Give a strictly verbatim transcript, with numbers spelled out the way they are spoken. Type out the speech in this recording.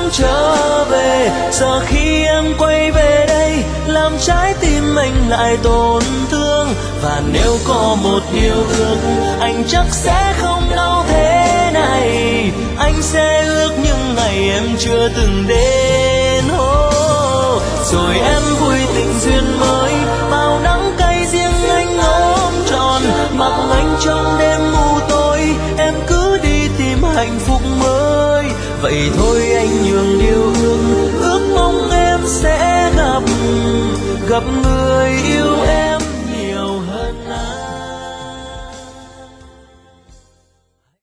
trở về. Giờ khi em quay về đây làm trái tim anh lại tổn thương, và nếu có một điều ước anh chắc sẽ không đau thế này. Anh sẽ ước những ngày em chưa từng đến. Oh, rồi em vui tình duyên mới, bao nắng cay riêng anh ôm tròn, mặc anh trong đêm mù tối. Em cứ đi tìm hạnh phúc mới, vậy thôi anh nhường điều ước, ước mong em sẽ gặp gặp người yêu em.